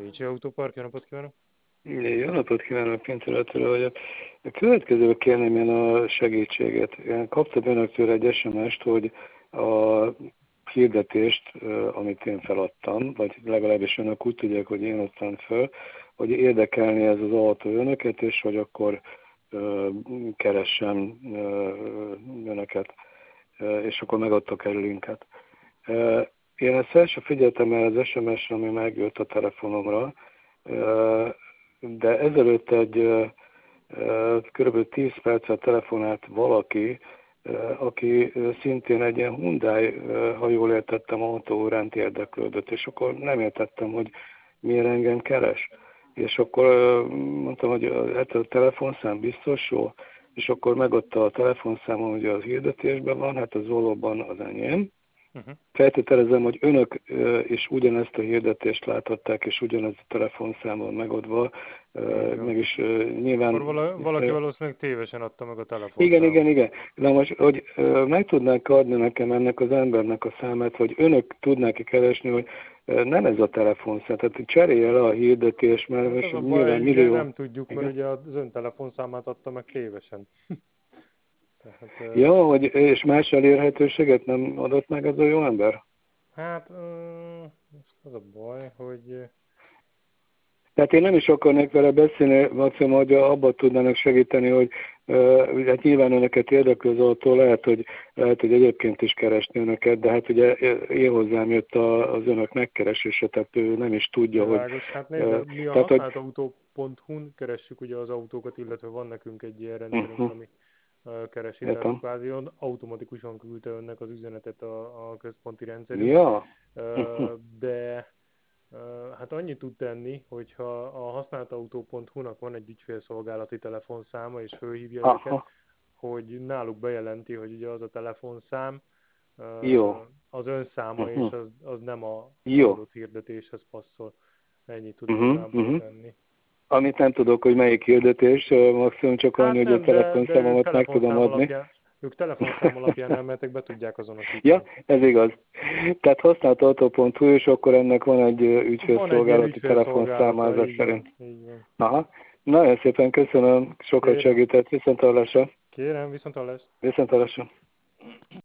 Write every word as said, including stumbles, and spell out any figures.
Kicsi Autópark, jó napot kívánok! Jó napot kívánok, Pinteretről vagyok. A következőben kérném én a segítséget. Én kaptam önöktől egy es em est, hogy a hirdetést, amit én feladtam, vagy legalábbis önök úgy tudják, hogy én adtam fel, hogy érdekelni ez az autó önöket, és hogy akkor keressem önöket, és akkor megadtok egy linket. Én ezt fel sem figyeltem el az es em esre, ami megjött a telefonomra, de ezelőtt egy kb. tíz percet telefonált valaki, aki szintén egy ilyen Hyundai, ha jól értettem, autó iránt érdeklődött, és akkor nem értettem, hogy miért engem keres. És akkor mondtam, hogy hát a telefonszám biztos jó, és akkor megadta a telefonszámom, hogy az hirdetésben van, hát az valóban az enyém. Uh-huh. Feltételezem, hogy önök is ugyanezt a hirdetést láthatták, és ugyanez a telefonszámon megadva, igen. Meg is nyilván... Akkor vala, valaki valószínűleg tévesen adta meg a telefonszámot. Igen, igen, igen. Na most, hogy meg tudnák adni nekem ennek az embernek a számát, hogy önök tudnák keresni, hogy nem ez a telefonszám, tehát cserélje el a hirdetés, mert hát az a nyilván baj, millió... nem tudjuk, igen? Mert ugye az ön telefonszámát adta meg tévesen. Tehát, ja, hogy, és más elérhetőséget nem adott meg ez a jó ember? Hát, most az a baj, hogy... Tehát én nem is akarnék vele beszélni, maximum, hogy abban tudnának segíteni, hogy uh, hát nyilván önöket érdekli az autó, lehet hogy, lehet, hogy egyébként is keresni önöket, de hát ugye én hozzám jött a, az önök megkeresése, tehát ő nem is tudja, Világos. hogy... Hát nézd, uh, mi a tehát, használtautó pont hu-n keressük ugye az autókat, illetve van nekünk egy ilyen rendszerünk, uh-huh. ami uh, keresi, Értem. tehát kvázi automatikusan küldte önnek az üzenetet a, a központi rendszerünk, ja. uh, de Uh, hát annyit tud tenni, hogyha a használtautó pont hu-nak van egy ügyfélszolgálati telefonszáma, és fölhívja Aha. őket, hogy náluk bejelenti, hogy ugye az a telefonszám uh, Jó. az ön száma, uh-huh. és az, az nem a, az Jó. adott hirdetéshez passzol. Ennyit tud uh-huh. igazából uh-huh. tenni. Amit nem tudok, hogy melyik hirdetés, maximum csak hát annyi, hogy nem, a telefonszámomat de, de meg tudom adni. Alapján, ők telefonszám alapján elmehetek, be tudják azonosítani. Ja, ez igaz. Tehát használt autó pont hu, és akkor ennek van egy ügyfélszolgálati telefonszáma ezek szerint. Így van. Aha. Nagyon szépen köszönöm, sokat Kérem. segített. Viszonthallásra. Kérem, viszonthallásra. Viszonthallásra.